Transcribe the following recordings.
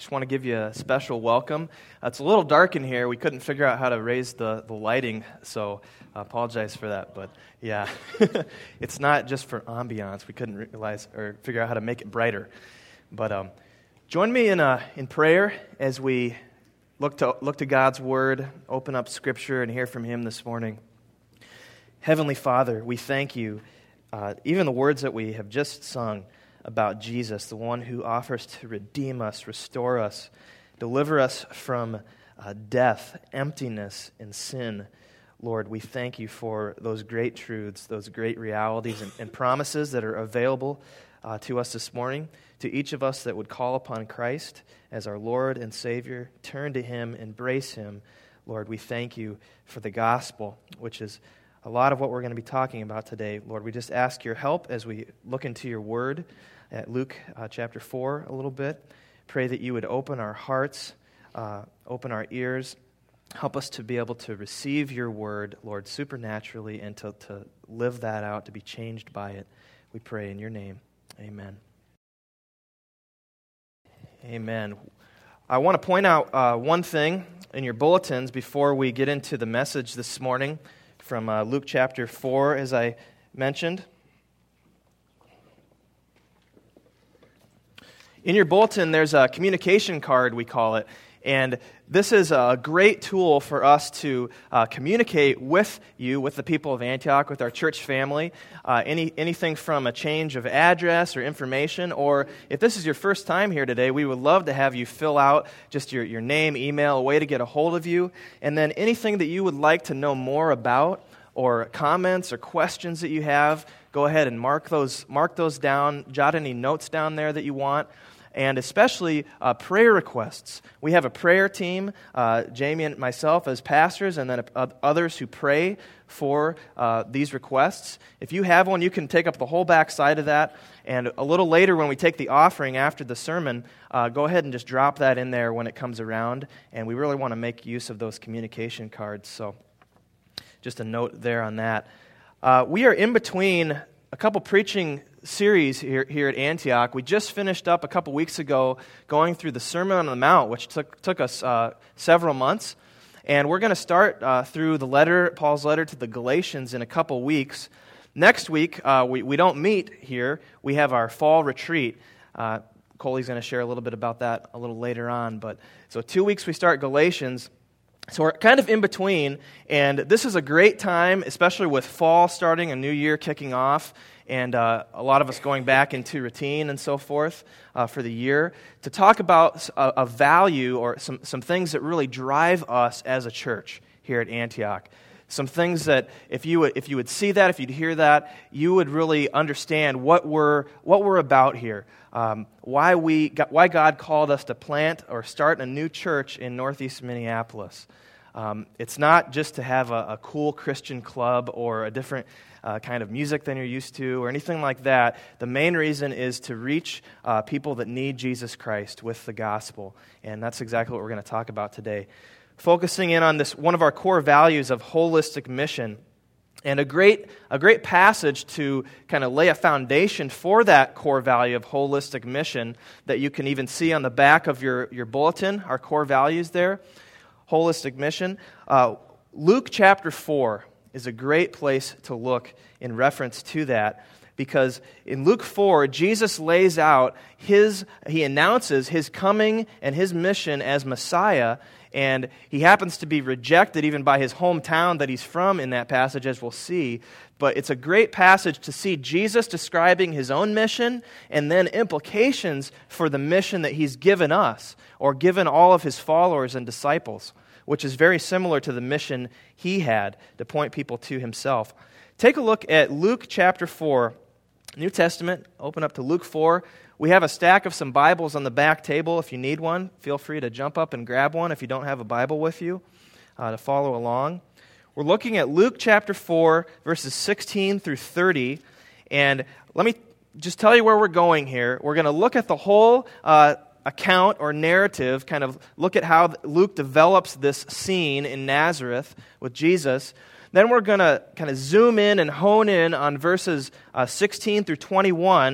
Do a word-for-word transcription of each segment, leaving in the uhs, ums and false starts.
just want to give you a special welcome. Uh, it's a little dark in here. We couldn't figure out how to raise the, the lighting, so I apologize for that. But yeah, it's not just for ambiance. We couldn't realize or figure out how to make it brighter. But um, join me in uh, in prayer as we look to look to God's Word, open up Scripture, and hear from Him this morning. Heavenly Father, we thank you. Uh, even the words that we have just sung about Jesus, the one who offers to redeem us, restore us, deliver us from uh, death, emptiness, and sin. Lord, we thank you for those great truths, those great realities and, and promises that are available uh, to us this morning, to each of us that would call upon Christ as our Lord and Savior, turn to Him, embrace Him. Lord, we thank you for the gospel, which is a lot of what we're going to be talking about today. Lord, we just ask your help as we look into your word at Luke uh, chapter four a little bit. Pray that you would open our hearts, uh, open our ears, help us to be able to receive your word, Lord, supernaturally, and to, to live that out, to be changed by it. We pray in your name. Amen. Amen. I want to point out uh, one thing in your bulletins before we get into the message this morning from uh, Luke chapter four, as I mentioned. In your bulletin, there's a communication card, we call it, and this is a great tool for us to uh, communicate with you, with the people of Antioch, with our church family, uh, any anything from a change of address or information, or if this is your first time here today, we would love to have you fill out just your, your name, email, a way to get a hold of you, and then anything that you would like to know more about, or comments or questions that you have, go ahead and mark those, mark those down, jot any notes down there that you want. And especially uh, prayer requests. We have a prayer team, uh, Jamie and myself as pastors, and then uh, others who pray for uh, these requests. If you have one, you can take up the whole back side of that. And a little later when we take the offering after the sermon, uh, go ahead and just drop that in there when it comes around. And we really want to make use of those communication cards. So just a note there on that. Uh, we are in between a couple preaching series here, here at Antioch. We just finished up a couple weeks ago going through the Sermon on the Mount, which took took us uh, several months. And we're going to start uh, through the letter, Paul's letter to the Galatians in a couple weeks. Next week, uh, we, we don't meet here. We have our fall retreat. Uh, Coley's going to share a little bit about that a little later on. But so two weeks we start Galatians. So we're kind of in between, and this is a great time, especially with fall starting, a new year kicking off, and uh, a lot of us going back into routine and so forth uh, for the year, to talk about a, a value or some, some things that really drive us as a church here at Antioch. Some things that if you would, if you would see that, if you'd hear that, you would really understand what we're what we're about here. Um, why we got, why God called us to plant or start a new church in Northeast Minneapolis. Um, it's not just to have a, a cool Christian club or a different uh, kind of music than you're used to or anything like that. The main reason is to reach uh, people that need Jesus Christ with the gospel, and that's exactly what we're going to talk about today. Focusing in on this, one of our core values of holistic mission. And a great a great passage to kind of lay a foundation for that core value of holistic mission that you can even see on the back of your, your bulletin, our core values there, holistic mission. Uh, Luke chapter four is a great place to look in reference to that, because in Luke four, Jesus lays out his, he announces his coming and his mission as Messiah, and he happens to be rejected even by his hometown that he's from in that passage, as we'll see. But it's a great passage to see Jesus describing his own mission and then implications for the mission that he's given us, or given all of his followers and disciples, which is very similar to the mission he had to point people to himself. Take a look at Luke chapter four, New Testament. Open up to Luke four. We have a stack of some Bibles on the back table. If you need one, feel free to jump up and grab one if you don't have a Bible with you uh, to follow along. We're looking at Luke chapter four, verses sixteen through thirty. And let me just tell you where we're going here. We're going to look at the whole uh, account or narrative, kind of look at how Luke develops this scene in Nazareth with Jesus. Then we're going to kind of zoom in and hone in on verses uh, sixteen through twenty-one,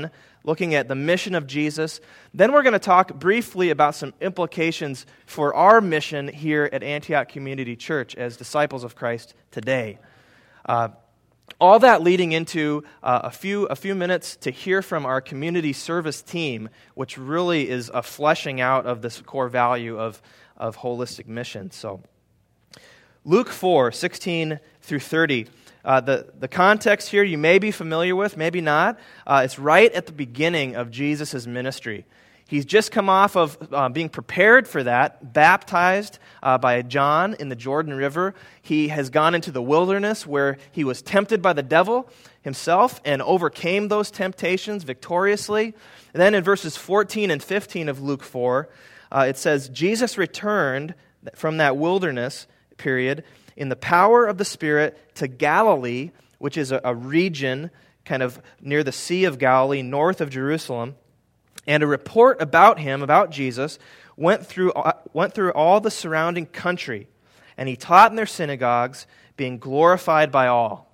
looking at the mission of Jesus. Then we're going to talk briefly about some implications for our mission here at Antioch Community Church as disciples of Christ today. Uh, all that leading into uh, a few a few minutes to hear from our community service team, which really is a fleshing out of this core value of, of holistic mission. So, Luke four, sixteen through thirty. Uh, the, the context here you may be familiar with, maybe not. Uh, it's right at the beginning of Jesus' ministry. He's just come off of uh, being prepared for that, baptized uh, by John in the Jordan River. He has gone into the wilderness where he was tempted by the devil himself and overcame those temptations victoriously. And then in verses fourteen and fifteen of Luke four, uh, it says, Jesus returned from that wilderness period in the power of the Spirit to Galilee, which is a, a region kind of near the Sea of Galilee, north of Jerusalem. And a report about him, about Jesus, went through went through all the surrounding country. And he taught in their synagogues, being glorified by all.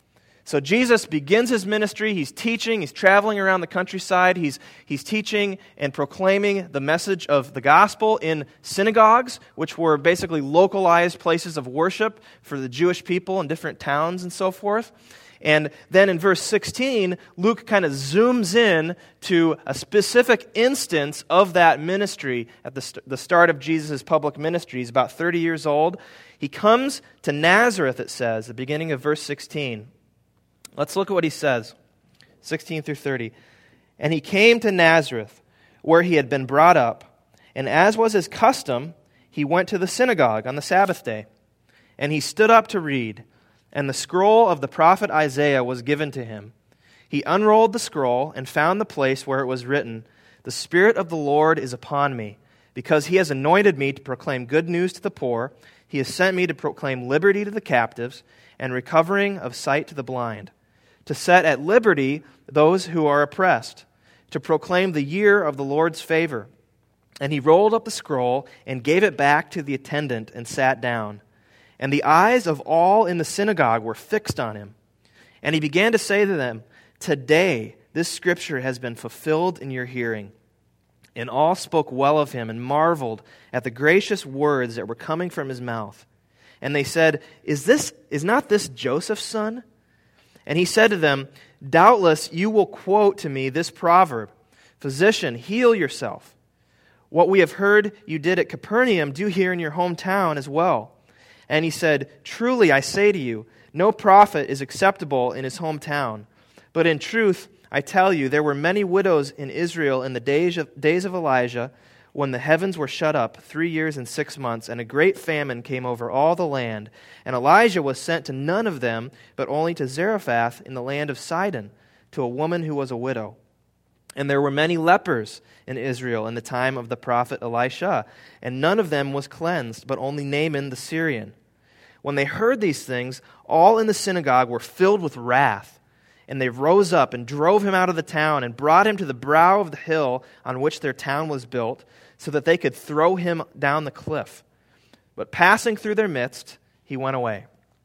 So Jesus begins his ministry. He's teaching. He's traveling around the countryside. He's, he's teaching and proclaiming the message of the gospel in synagogues, which were basically localized places of worship for the Jewish people in different towns and so forth. And then in verse sixteen, Luke kind of zooms in to a specific instance of that ministry at the, st- the start of Jesus' public ministry. He's about thirty years old. He comes to Nazareth, it says, the beginning of verse sixteen. Let's look at what he says, sixteen through thirty. And he came to Nazareth, where he had been brought up, and as was his custom, he went to the synagogue on the Sabbath day. And he stood up to read. And the scroll of the prophet Isaiah was given to him. He unrolled the scroll and found the place where it was written, "The Spirit of the Lord is upon me, because he has anointed me to proclaim good news to the poor. He has sent me to proclaim liberty to the captives and recovering of sight to the blind, to set at liberty those who are oppressed, to proclaim the year of the Lord's favor." And he rolled up the scroll and gave it back to the attendant and sat down. And the eyes of all in the synagogue were fixed on him. And he began to say to them, "Today this scripture has been fulfilled in your hearing." And all spoke well of him and marveled at the gracious words that were coming from his mouth. And they said, "Is this is not this Joseph's son?" And he said to them, "Doubtless you will quote to me this proverb, 'Physician, heal yourself. What we have heard you did at Capernaum, do here in your hometown as well." And he said, "Truly I say to you, no prophet is acceptable in his hometown. But in truth, I tell you, there were many widows in Israel in the days of, days of Elijah, when the heavens were shut up three years and six months, and a great famine came over all the land. And Elijah was sent to none of them, but only to Zarephath in the land of Sidon, to a woman who was a widow. And there were many lepers in Israel in the time of the prophet Elisha, and none of them was cleansed, but only Naaman the Syrian. When they heard these things, all in the synagogue were filled with wrath, and they rose up and drove him out of the town and brought him to the brow of the hill on which their town was built, so that they could throw him down the cliff. But passing through their midst, he went away.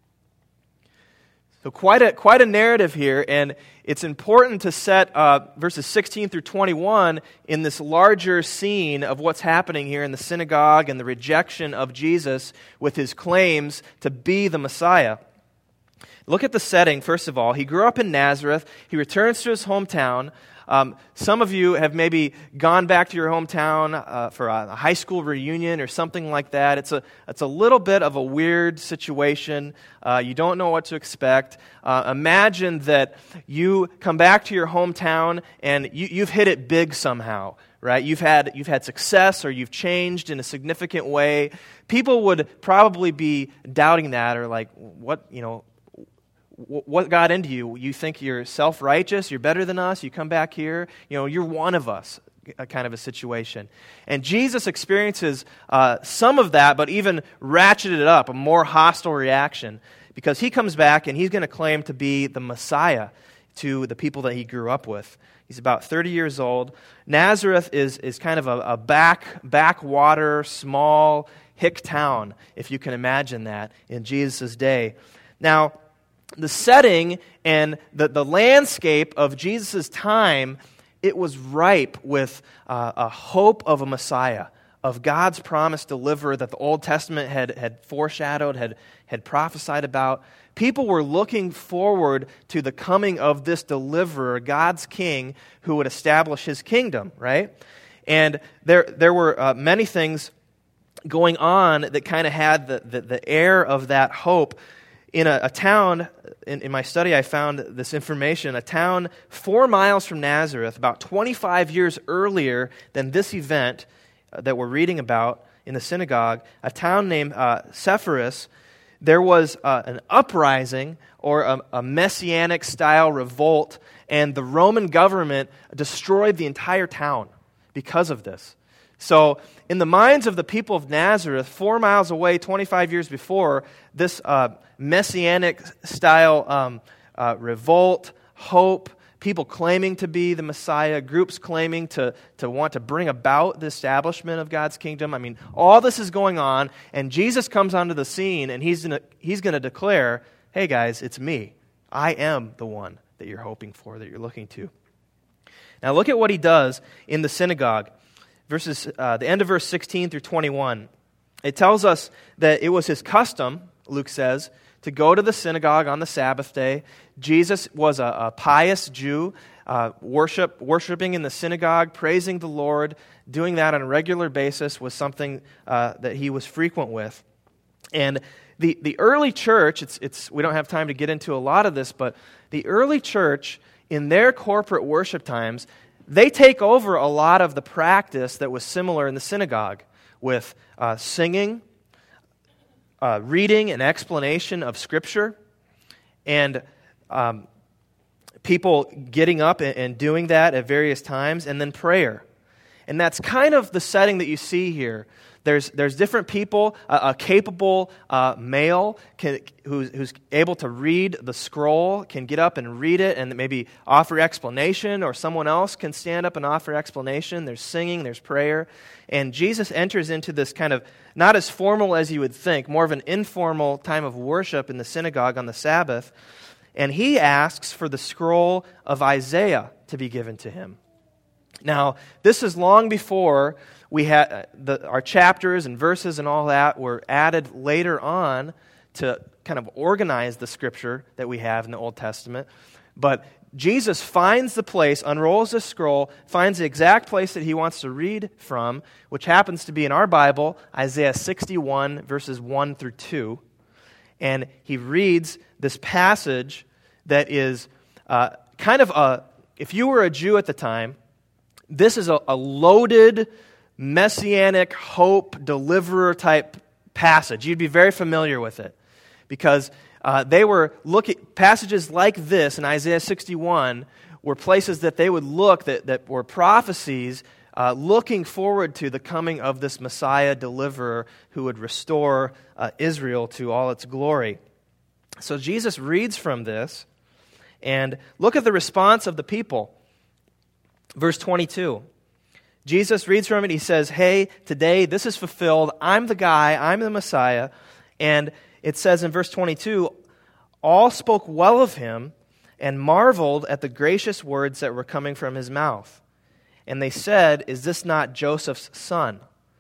So quite a quite a narrative here, and it's important to set uh, verses sixteen through twenty-one in this larger scene of what's happening here in the synagogue and the rejection of Jesus with his claims to be the Messiah. Look at the setting, first of all. He grew up in Nazareth. He returns to his hometown. Um, some of you have maybe gone back to your hometown uh, for a, a high school reunion or something like that. It's a it's a little bit of a weird situation. Uh, you don't know what to expect. Uh, imagine that you come back to your hometown and you, you've hit it big somehow, right? You've had you've had success or you've changed in a significant way. People would probably be doubting that or like, what, you know, what got into you? You think you're self-righteous, you're better than us, you come back here, you know, you're one of us, a kind of a situation. And Jesus experiences uh, some of that, but even ratcheted it up, a more hostile reaction, because he comes back and he's going to claim to be the Messiah to the people that he grew up with. He's about thirty years old. Nazareth is, is kind of a, a back backwater, small, hick town, if you can imagine that, in Jesus' day. Now, the setting and the, the landscape of Jesus' time it was ripe with uh, a hope of a Messiah, of God's promised deliverer that the Old Testament had, had foreshadowed, had, had prophesied about. People were looking forward to the coming of this deliverer, God's king, who would establish his kingdom, right? And there, there were uh, many things going on that kind of had the, the, the air of that hope. In a, a town, in, in my study I found this information, a town four miles from Nazareth, about twenty-five years earlier than this event uh, that we're reading about in the synagogue, a town named uh, Sepphoris, there was uh, an uprising or a, a messianic-style revolt, and the Roman government destroyed the entire town because of this. So, in the minds of the people of Nazareth, four miles away, twenty-five years before, this uh, messianic-style um, uh, revolt, hope, people claiming to be the Messiah, groups claiming to, to want to bring about the establishment of God's kingdom. I mean, all this is going on, and Jesus comes onto the scene, and he's gonna, he's going to declare, hey guys, it's me. I am the one that you're hoping for, that you're looking to. Now look at what he does in the synagogue. Verses, uh, the end of verse sixteen through twenty-one. It tells us that it was his custom, Luke says, to go to the synagogue on the Sabbath day. Jesus was a, a pious Jew, uh, worship, worshiping in the synagogue, praising the Lord, doing that on a regular basis was something uh, that he was frequent with. And the, the early church, it's, it's we don't have time to get into a lot of this, but the early church, in their corporate worship times, they take over a lot of the practice that was similar in the synagogue with uh, singing, uh, reading and explanation of Scripture, and um, people getting up and, and doing that at various times, and then prayer. And that's kind of the setting that you see here. There's there's different people, uh, a capable uh, male can, who's, who's able to read the scroll, can get up and read it and maybe offer explanation, or someone else can stand up and offer explanation. There's singing, there's prayer. And Jesus enters into this kind of, not as formal as you would think, more of an informal time of worship in the synagogue on the Sabbath. And he asks for the scroll of Isaiah to be given to him. Now, this is long before we had the, our chapters and verses and all that were added later on to kind of organize the Scripture that we have in the Old Testament. But Jesus finds the place, unrolls the scroll, finds the exact place that he wants to read from, which happens to be in our Bible, Isaiah sixty-one, verses one through two. And he reads this passage that is uh, kind of a, if you were a Jew at the time, this is a, a loaded, messianic, hope, deliverer type passage. You'd be very familiar with it because uh, they were looking, passages like this in Isaiah sixty-one were places that they would look, that, that were prophecies uh, looking forward to the coming of this Messiah deliverer who would restore uh, Israel to all its glory. So Jesus reads from this, and look at the response of the people. Verse twenty-two. Jesus reads from it. He says, hey, today this is fulfilled. I'm the guy. I'm the Messiah. And it says in verse twenty-two, all spoke well of him and marveled at the gracious words that were coming from his mouth. And they said, is this not Joseph's son?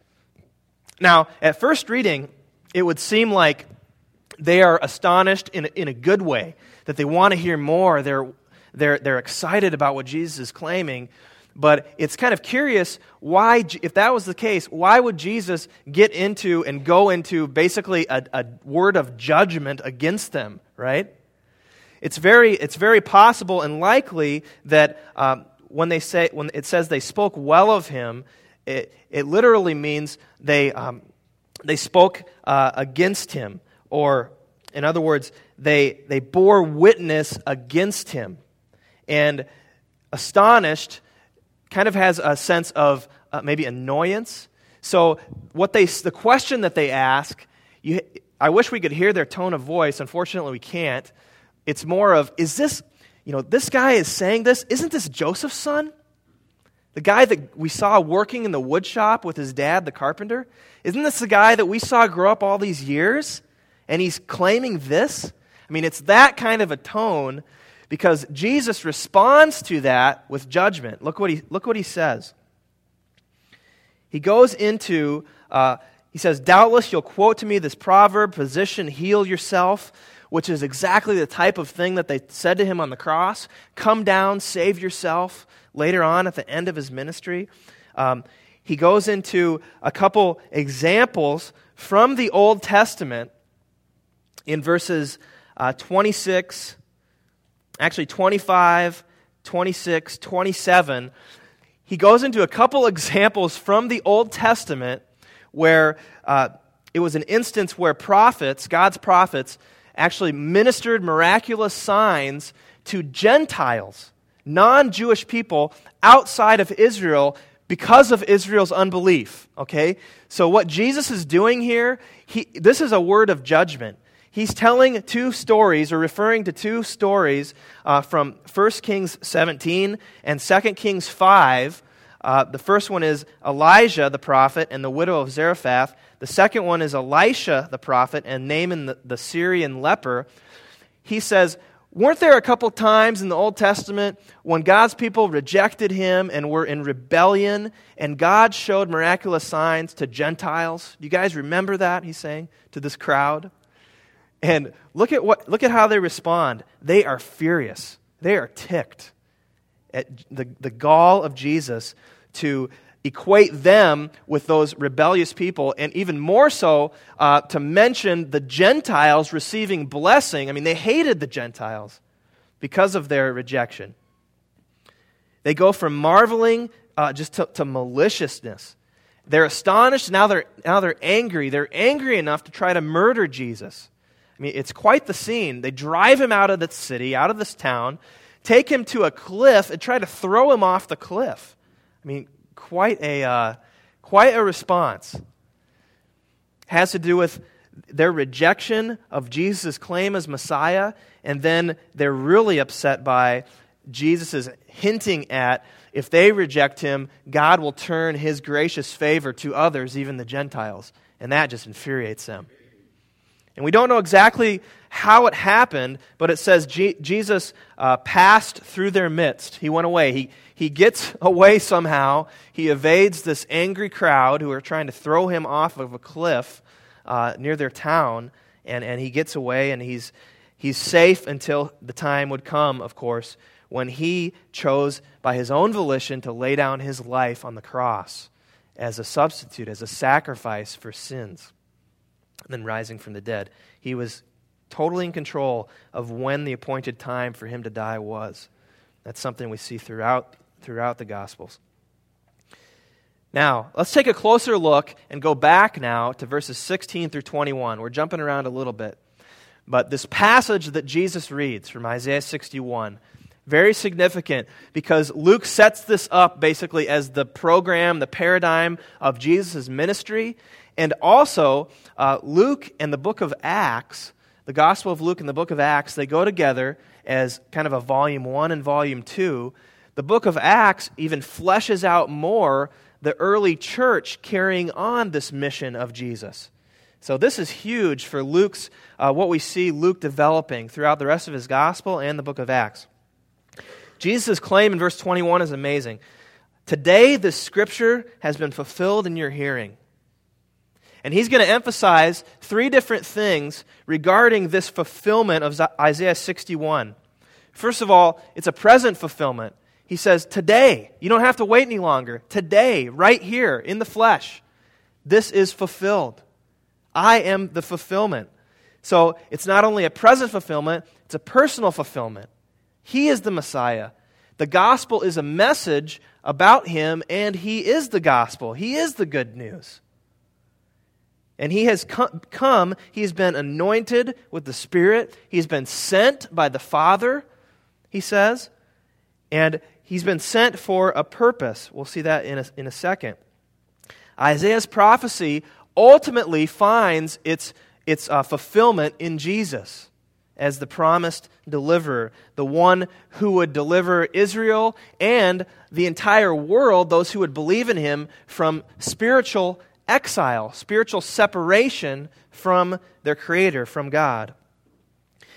Now, at first reading, it would seem like they are astonished in a, in a good way, that they want to hear more. They're, they're, they're excited about what Jesus is claiming. But it's kind of curious why, if that was the case, why would Jesus get into and go into basically a, a word of judgment against them, right? It's very, it's very possible and likely that um, when they say, when it says they spoke well of him, it, it literally means they um, they spoke uh, against him, or in other words, they they bore witness against him, and astonished kind of has a sense of uh, maybe annoyance. So what they, the question that they ask, you, I wish we could hear their tone of voice. Unfortunately, we can't. It's more of, is this, you know, this guy is saying this, isn't this Joseph's son? The guy that we saw working in the wood shop with his dad, the carpenter? Isn't this the guy that we saw grow up all these years? And he's claiming this? I mean, it's that kind of a tone because Jesus responds to that with judgment. Look what he, look what he says. He goes into, uh, he says, doubtless you'll quote to me this proverb, physician, heal yourself, which is exactly the type of thing that they said to him on the cross. Come down, save yourself, later on at the end of his ministry. Um, he goes into a couple examples from the Old Testament in verses uh, twenty-six, actually twenty-five, twenty-six, twenty-seven. He goes into a couple examples from the Old Testament where uh, it was an instance where prophets, God's prophets, actually ministered miraculous signs to Gentiles, non-Jewish people outside of Israel because of Israel's unbelief, okay? So what Jesus is doing here, he, this is a word of judgment. He's telling two stories, or referring to two stories uh, from First Kings seventeen and Second Kings five. Uh, the first one is Elijah the prophet and the widow of Zarephath. The second one is Elisha the prophet and Naaman the, the Syrian leper. He says, weren't there a couple times in the Old Testament when God's people rejected him and were in rebellion, and God showed miraculous signs to Gentiles? Do you guys remember that, he's saying, to this crowd? And look at what look at how they respond. They are furious. They are ticked at the, the gall of Jesus to equate them with those rebellious people, and even more so uh, to mention the Gentiles receiving blessing. I mean, they hated the Gentiles because of their rejection. They go from marveling uh, just to, to maliciousness. They're astonished, now they're, now they're angry. They're angry enough to try to murder Jesus. I mean, it's quite the scene. They drive him out of the city, out of this town, take him to a cliff, and try to throw him off the cliff. I mean, quite a uh, quite a response. Has to do with their rejection of Jesus' claim as Messiah, and then they're really upset by Jesus' hinting at if they reject him, God will turn his gracious favor to others, even the Gentiles. And that just infuriates them. And we don't know exactly how it happened, but it says G- Jesus uh, passed through their midst. He went away. He, he gets away somehow. He evades this angry crowd who are trying to throw him off of a cliff uh, near their town, and, and he gets away, and he's, he's safe until the time would come, of course, when he chose by his own volition to lay down his life on the cross as a substitute, as a sacrifice for sins, and then rising from the dead. He was totally in control of when the appointed time for him to die was. That's something we see throughout, throughout the Gospels. Now, let's take a closer look and go back now to verses sixteen through twenty-one. We're jumping around a little bit. But this passage that Jesus reads from Isaiah sixty-one, very significant because Luke sets this up basically as the program, the paradigm of Jesus' ministry. And also, uh, Luke and the book of Acts, the Gospel of Luke and the book of Acts, they go together as kind of a volume one and volume two. The book of Acts even fleshes out more the early church carrying on this mission of Jesus. So this is huge for Luke's, uh, what we see Luke developing throughout the rest of his Gospel and the book of Acts. Jesus' claim in verse twenty-one is amazing. Today, this scripture has been fulfilled in your hearing. And he's going to emphasize three different things regarding this fulfillment of Isaiah sixty-one. First of all, it's a present fulfillment. He says, today, you don't have to wait any longer. Today, right here, in the flesh, this is fulfilled. I am the fulfillment. So it's not only a present fulfillment, it's a personal fulfillment. He is the Messiah. The gospel is a message about him, and he is the gospel. He is the good news. And he has come, he's been anointed with the Spirit, he's been sent by the Father, he says, and he's been sent for a purpose. We'll see that in a, in a second. Isaiah's prophecy ultimately finds its, its uh, fulfillment in Jesus as the promised deliverer, the one who would deliver Israel and the entire world, those who would believe in him, from spiritual exile, spiritual separation from their Creator, from God.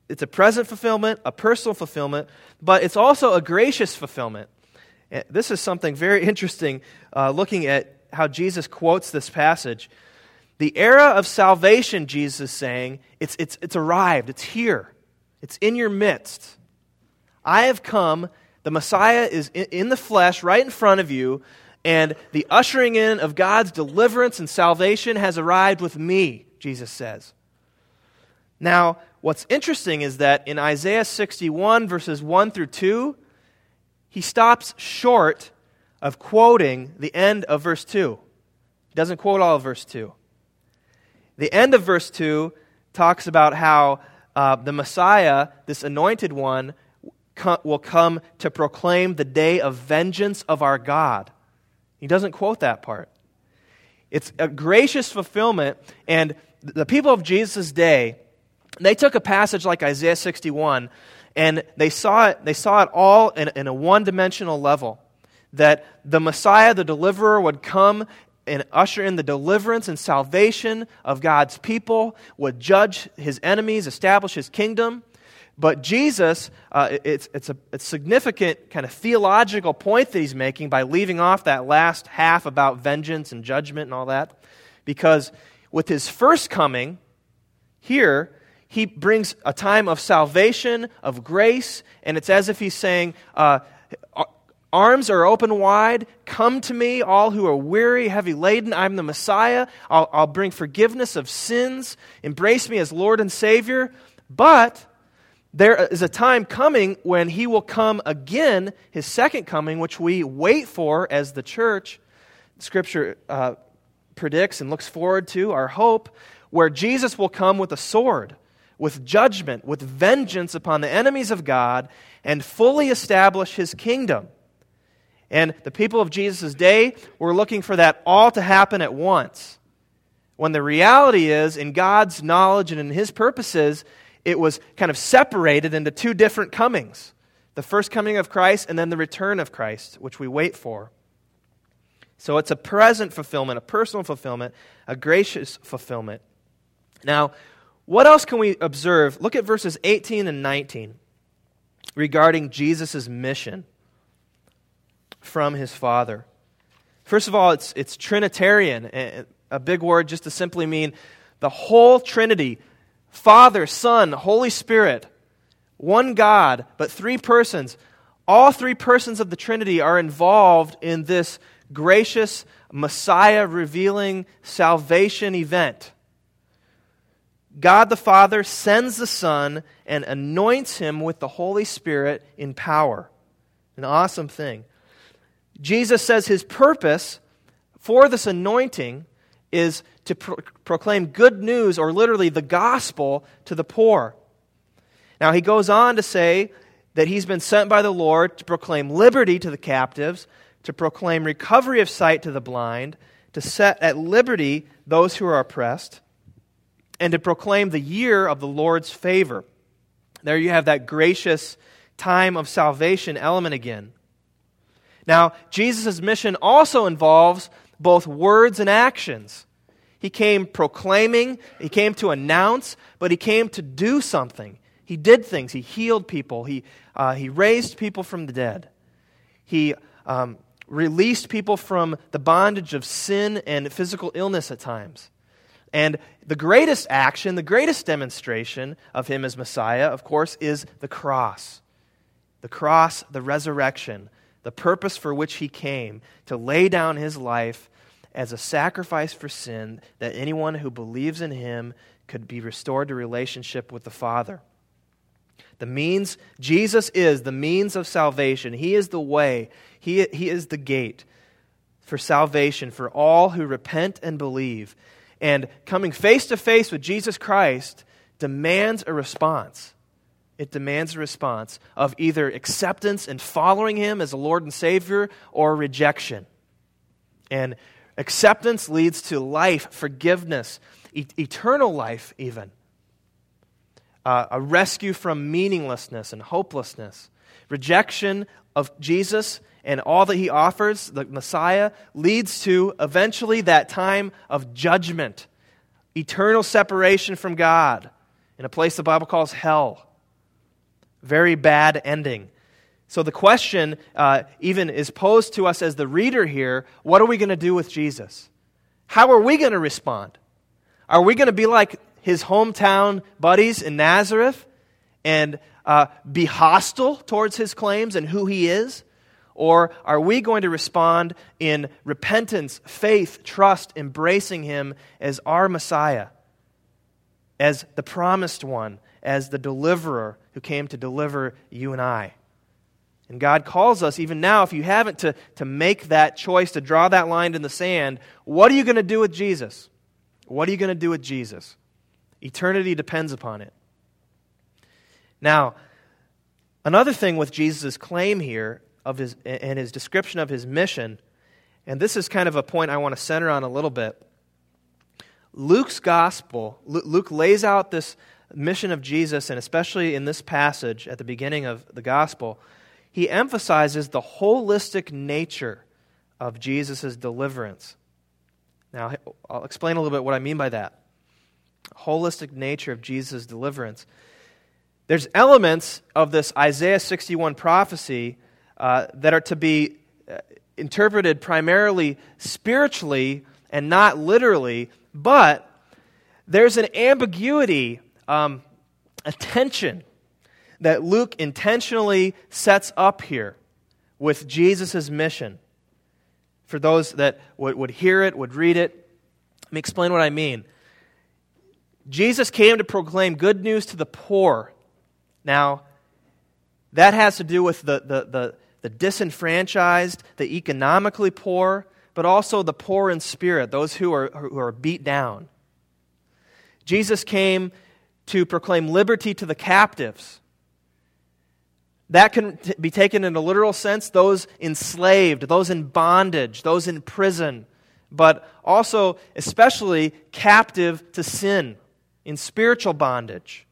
it's a present fulfillment, a personal fulfillment, but it's also a gracious fulfillment. This is something very interesting, uh, looking at how Jesus quotes this passage. The era of salvation, Jesus is saying, it's, it's, it's arrived, it's here, it's in your midst. I have come, the Messiah is in, in the flesh, right in front of you, and the ushering in of God's deliverance and salvation has arrived with me, Jesus says. Now, what's interesting is that in Isaiah sixty-one, verses one through two, he stops short of quoting the end of verse two. He doesn't quote all of verse two. The end of verse two talks about how uh, the Messiah, this anointed one, co- will come to proclaim the day of vengeance of our God. He doesn't quote that part. It's a gracious fulfillment, and the people of Jesus' day, they took a passage like Isaiah sixty-one, and they saw it, they saw it all in, in a one-dimensional level, that the Messiah, the deliverer, would come and usher in the deliverance and salvation of God's people, would judge his enemies, establish his kingdom. But Jesus, uh, it's, it's a it's significant kind of theological point that he's making by leaving off that last half about vengeance and judgment and all that, because with his first coming, here, he brings a time of salvation, of grace, and it's as if he's saying, uh, arms are open wide, come to me, all who are weary, heavy laden, I'm the Messiah, I'll, I'll bring forgiveness of sins, embrace me as Lord and Savior. But there is a time coming when he will come again, his second coming, which we wait for as the church. Scripture uh, predicts and looks forward to, our hope, where Jesus will come with a sword, with judgment, with vengeance upon the enemies of God, and fully establish his kingdom. And the people of Jesus' day were looking for that all to happen at once, when the reality is, in God's knowledge and in his purposes, it was kind of separated into two different comings. The first coming of Christ and then the return of Christ, which we wait for. So it's a present fulfillment, a personal fulfillment, a gracious fulfillment. Now, what else can we observe? Look at verses eighteen and nineteen regarding Jesus' mission from his Father. First of all, it's, it's Trinitarian, a big word just to simply mean the whole Trinity, Father, Son, Holy Spirit, one God, but three persons. All three persons of the Trinity are involved in this gracious Messiah-revealing salvation event. God the Father sends the Son and anoints him with the Holy Spirit in power. An awesome thing. Jesus says his purpose for this anointing is to pro- proclaim good news, or literally the gospel, to the poor. Now he goes on to say that he's been sent by the Lord to proclaim liberty to the captives, to proclaim recovery of sight to the blind, to set at liberty those who are oppressed, and to proclaim the year of the Lord's favor. There you have that gracious time of salvation element again. Now, Jesus' mission also involves both words and actions. He came proclaiming, he came to announce, but he came to do something. He did things. He healed people. He, uh, he raised people from the dead. He um, released people from the bondage of sin and physical illness at times. And the greatest action, the greatest demonstration of him as Messiah, of course, is the cross. The cross, the resurrection, the purpose for which he came, to lay down his life as a sacrifice for sin, that anyone who believes in him could be restored to relationship with the Father. The means, Jesus is the means of salvation. He is the way. He, he is the gate for salvation for all who repent and believe. And coming face to face with Jesus Christ demands a response. It demands a response of either acceptance and following him as a Lord and Savior, or rejection. And acceptance leads to life, forgiveness, e- eternal life even. Uh, a rescue from meaninglessness and hopelessness. Rejection of Jesus and all that he offers, the Messiah, leads to eventually that time of judgment, eternal separation from God in a place the Bible calls hell. very bad ending. So the question uh, even is posed to us as the reader here, what are we going to do with Jesus? How are we going to respond? Are we going to be like his hometown buddies in Nazareth and uh, be hostile towards his claims and who he is? Or are we going to respond in repentance, faith, trust, embracing him as our Messiah, as the promised one, as the deliverer who came to deliver you and I? And God calls us, even now, if you haven't, to, to make that choice, to draw that line in the sand. What are you going to do with Jesus? What are you going to do with Jesus? Eternity depends upon it. Now, another thing with Jesus' claim here of his and his description of his mission, and this is kind of a point I want to center on a little bit. Luke's gospel, Luke lays out this mission of Jesus, and especially in this passage at the beginning of the gospel, he emphasizes the holistic nature of Jesus' deliverance. Now, I'll explain a little bit what I mean by that. Holistic nature of Jesus' deliverance. There's elements of this Isaiah sixty-one prophecy uh, that are to be uh, interpreted primarily spiritually and not literally, but there's an ambiguity, um, a tension that Luke intentionally sets up here with Jesus' mission. For those that would, would hear it, would read it, let me explain what I mean. Jesus came to proclaim good news to the poor. Now, that has to do with the, the, the, the disenfranchised, the economically poor, but also the poor in spirit, those who are, who are beat down. Jesus came to proclaim liberty to the captives. That can t- be taken in a literal sense, those enslaved, those in bondage, those in prison, but also especially captive to sin, in spiritual bondage.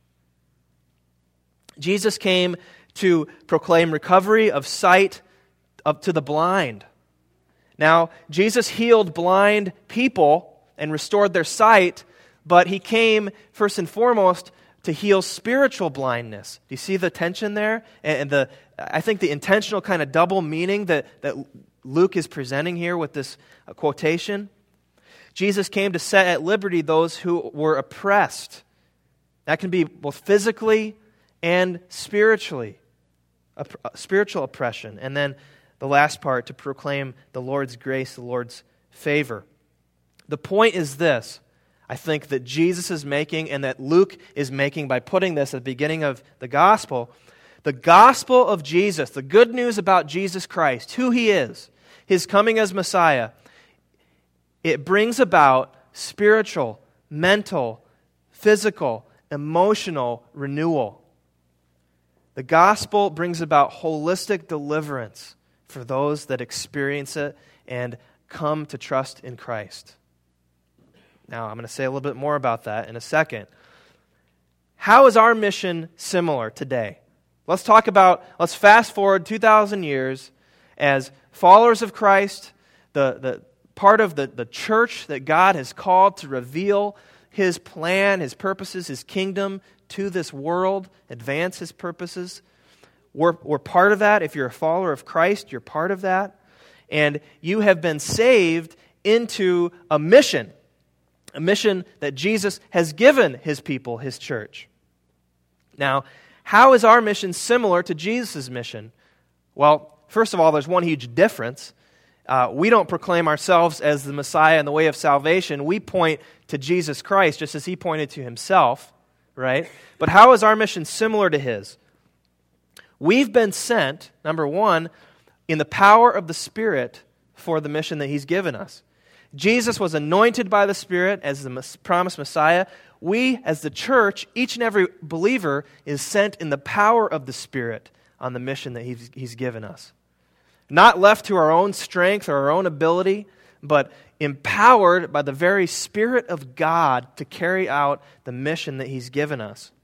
Jesus came to proclaim recovery of sight up to the blind. Now, Jesus healed blind people and restored their sight, but he came first and foremost to heal spiritual blindness. Do you see the tension there? And the I think the intentional kind of double meaning that, that Luke is presenting here with this quotation. Jesus came to set at liberty those who were oppressed. That can be both physically and spiritually, spiritual oppression. And then the last part, to proclaim the Lord's grace, the Lord's favor. The point is this, I think, that Jesus is making and that Luke is making by putting this at the beginning of the gospel. The gospel of Jesus, the good news about Jesus Christ, who he is, his coming as Messiah, it brings about spiritual, mental, physical, emotional renewal. The gospel brings about holistic deliverance for those that experience it and come to trust in Christ. Now, I'm going to say a little bit more about that in a second. How is our mission similar today? Let's talk about, let's fast forward two thousand years as followers of Christ, the, the part of the, the church that God has called to reveal his plan, his purposes, his kingdom to this world, advance his purposes. We're, we're part of that. If you're a follower of Christ, you're part of that. And you have been saved into a mission, a mission that Jesus has given his people, his church. Now, how is our mission similar to Jesus' mission? Well, first of all, there's one huge difference. Uh, we don't proclaim ourselves as the Messiah and the way of salvation. We point to Jesus Christ, just as he pointed to himself, right? But how is our mission similar to his? We've been sent, number one, in the power of the Spirit for the mission that he's given us. Jesus was anointed by the Spirit as the promised Messiah. We, as the church, each and every believer is sent in the power of the Spirit on the mission that he's, he's given us. Not left to our own strength or our own ability, but empowered by the very Spirit of God to carry out the mission that he's given us.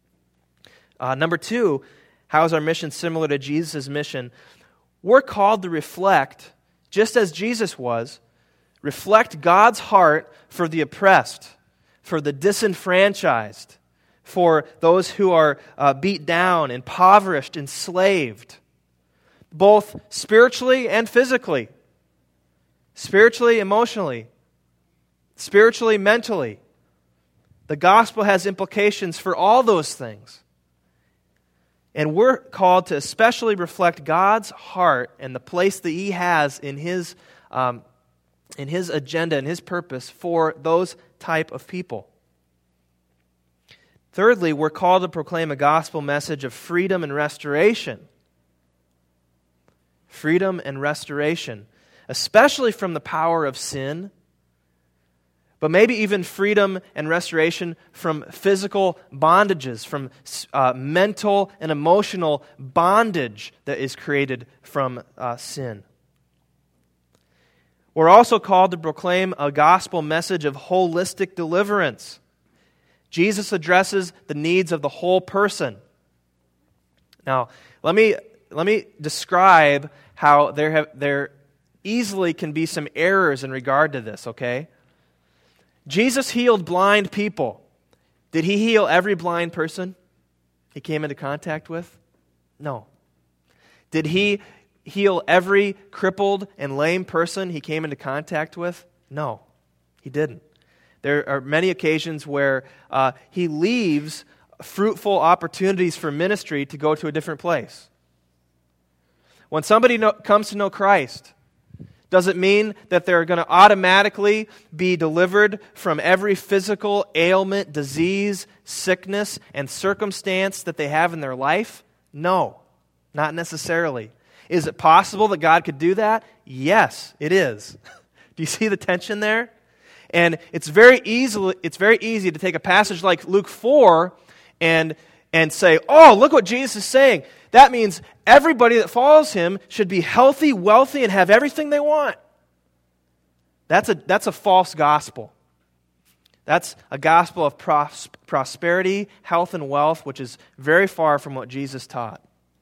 Uh, number two, how is our mission similar to Jesus' mission? We're called to reflect, just as Jesus was, reflect God's heart for the oppressed, for the disenfranchised, for those who are uh, beat down, impoverished, enslaved, both spiritually and physically, spiritually, emotionally, spiritually, mentally. The gospel has implications for all those things. And we're called to especially reflect God's heart and the place that He has in His, um, in His agenda and His purpose for those type of people. Thirdly, we're called to proclaim a gospel message of freedom and restoration. Freedom and restoration, especially from the power of sin, but maybe even freedom and restoration from physical bondages, from uh, mental and emotional bondage that is created from uh, sin. We're also called to proclaim a gospel message of holistic deliverance. Jesus addresses the needs of the whole person. Now, let me let me describe how there have there easily can be some errors in regard to this, okay? Jesus healed blind people. Did He heal every blind person He came into contact with? No. Did He heal every crippled and lame person He came into contact with? No, He didn't. There are many occasions where uh, He leaves fruitful opportunities for ministry to go to a different place. When somebody know, comes to know Christ, does it mean that they're going to automatically be delivered from every physical ailment, disease, sickness, and circumstance that they have in their life? No, not necessarily. Is it possible that God could do that? Yes, it is. Do you see the tension there? And it's very easy, it's very easy to take a passage like Luke four and, and say, oh, look what Jesus is saying. That means everybody that follows Him should be healthy, wealthy, and have everything they want. That's a, that's a false gospel. That's a gospel of pros- prosperity, health, and wealth, which is very far from what Jesus taught.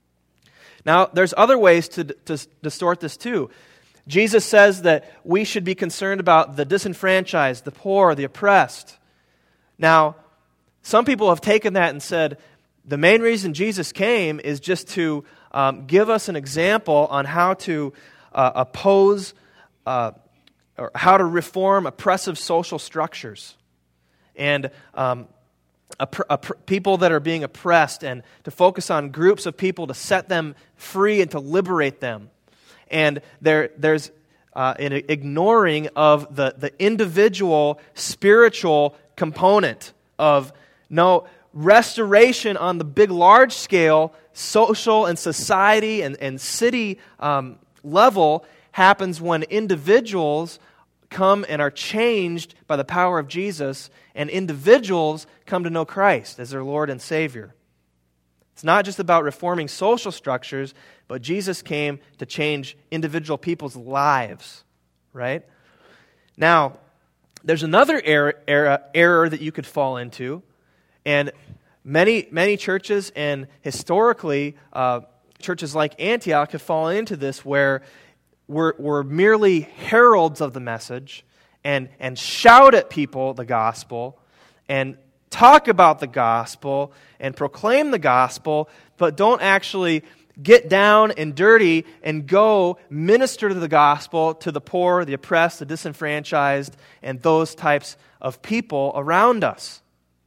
Now, there's other ways to, to distort this too. Jesus says that we should be concerned about the disenfranchised, the poor, the oppressed. Now, some people have taken that and said, the main reason Jesus came is just to um, give us an example on how to uh, oppose uh, or how to reform oppressive social structures and um, opp- opp- people that are being oppressed, and to focus on groups of people to set them free and to liberate them. And there, there's uh, an ignoring of the, the individual spiritual component of, no, restoration on the big, large scale, social and society and, and city um, level happens when individuals come and are changed by the power of Jesus, and individuals come to know Christ as their Lord and Savior. It's not just about reforming social structures, but Jesus came to change individual people's lives, right? Now, there's another error, error, error that you could fall into, and many many churches, and historically, uh, churches like Antioch have fallen into this, where we're, we're merely heralds of the message and, and shout at people the gospel and talk about the gospel and proclaim the gospel, but don't actually get down and dirty and go minister to the gospel to the poor, the oppressed, the disenfranchised, and those types of people around us.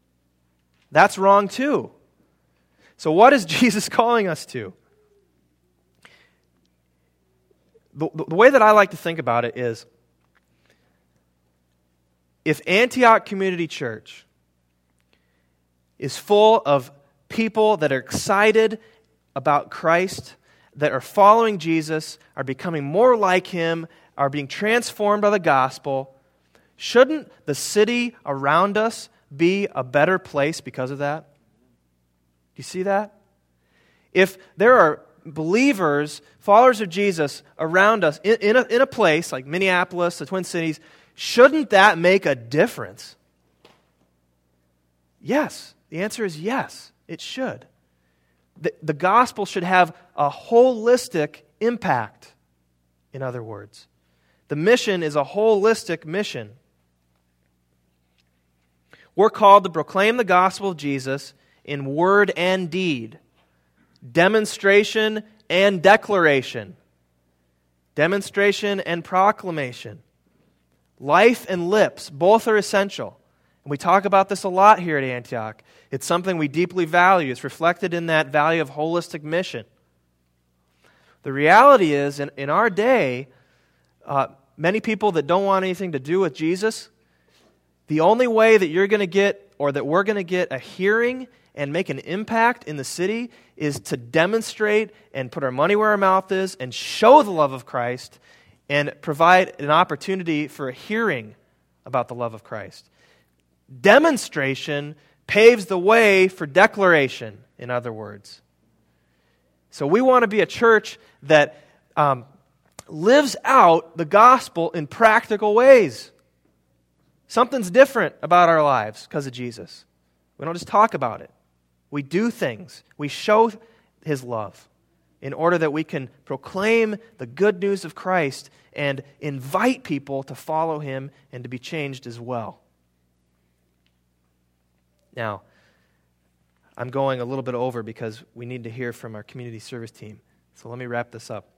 That's wrong too. So what is Jesus calling us to? The, the way that I like to think about it is, if Antioch Community Church is full of people that are excited about Christ, that are following Jesus, are becoming more like Him, are being transformed by the gospel, shouldn't the city around us be a better place because of that? Do you see that? If there are believers, followers of Jesus around us in, in, a, in a place like Minneapolis, the Twin Cities, shouldn't that make a difference? Yes. The answer is yes, it should. The, the gospel should have a holistic impact, in other words. The mission is a holistic mission. We're called to proclaim the gospel of Jesus in word and deed, demonstration and declaration, demonstration and proclamation. Life and lips, both are essential. And we talk about this a lot here at Antioch. It's something we deeply value. It's reflected in that value of holistic mission. The reality is, in, in our day, uh, many people that don't want anything to do with Jesus, the only way that you're going to get, or that we're going to get a hearing and make an impact in the city is to demonstrate and put our money where our mouth is and show the love of Christ and provide an opportunity for a hearing about the love of Christ. Demonstration paves the way for declaration, in other words. So we want to be a church that um, lives out the gospel in practical ways. Something's different about our lives because of Jesus. We don't just talk about it. We do things. We show His love in order that we can proclaim the good news of Christ and invite people to follow Him and to be changed as well. Now, I'm going a little bit over because we need to hear from our community service team. So let me wrap this up.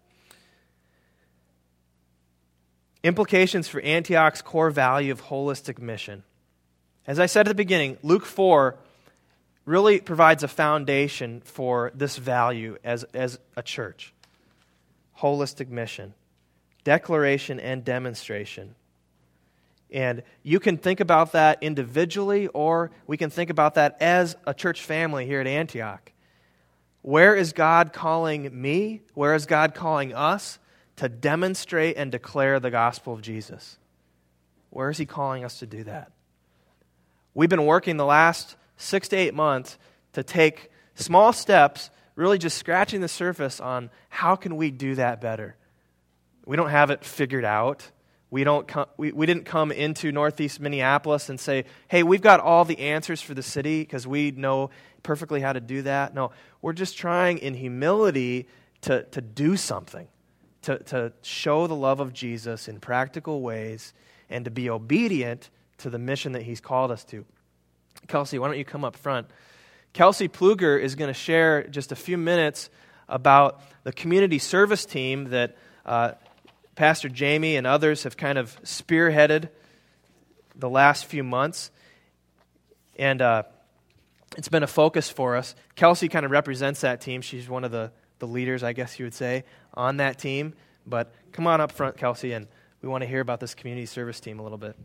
Implications for Antioch's core value of holistic mission. As I said at the beginning, Luke four really provides a foundation for this value as, as a church. Holistic mission, declaration and demonstration. And you can think about that individually, or we can think about that as a church family here at Antioch. Where is God calling me? Where is God calling us to demonstrate and declare the gospel of Jesus? Where is He calling us to do that? We've been working the last six to eight months to take small steps, really just scratching the surface on how can we do that better. We don't have it figured out. We don't come, we, we didn't come into Northeast Minneapolis and say, hey, we've got all the answers for the city because we know perfectly how to do that. No, we're just trying in humility to, to do something, to, to show the love of Jesus in practical ways and to be obedient to the mission that He's called us to. Kelsey, why don't you come up front? Kelsey Pluger is going to share just a few minutes about the community service team that uh, Pastor Jamie and others have kind of spearheaded the last few months. And uh, it's been a focus for us. Kelsey kind of represents that team. She's one of the, the leaders, I guess you would say, on that team. But come on up front, Kelsey, and we want to hear about this community service team a little bit.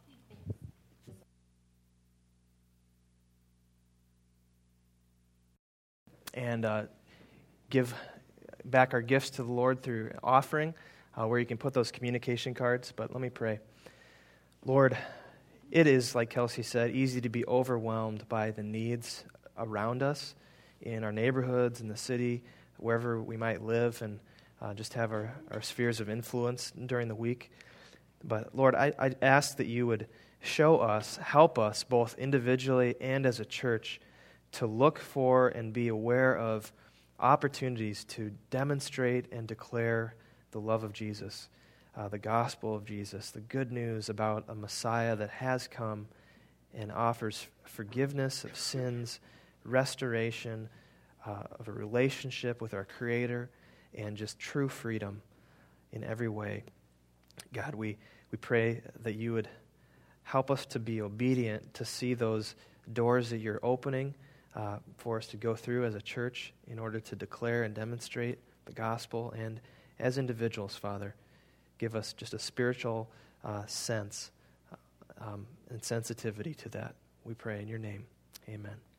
And uh, give back our gifts to the Lord through offering, uh, where you can put those communication cards. But let me pray. Lord, it is, like Kelsey said, easy to be overwhelmed by the needs around us in our neighborhoods, in the city, wherever we might live, and uh, just have our, our spheres of influence during the week. But Lord, I, I ask that you would show us, help us, both individually and as a church, to look for and be aware of opportunities to demonstrate and declare the love of Jesus, uh, the gospel of Jesus, the good news about a Messiah that has come and offers forgiveness of sins, restoration uh, of a relationship with our Creator, and just true freedom in every way. God, we, we pray that you would help us to be obedient, to see those doors that you're opening Uh, for us to go through as a church in order to declare and demonstrate the gospel. And as individuals, Father, give us just a spiritual uh, sense um, and sensitivity to that. We pray in your name. Amen.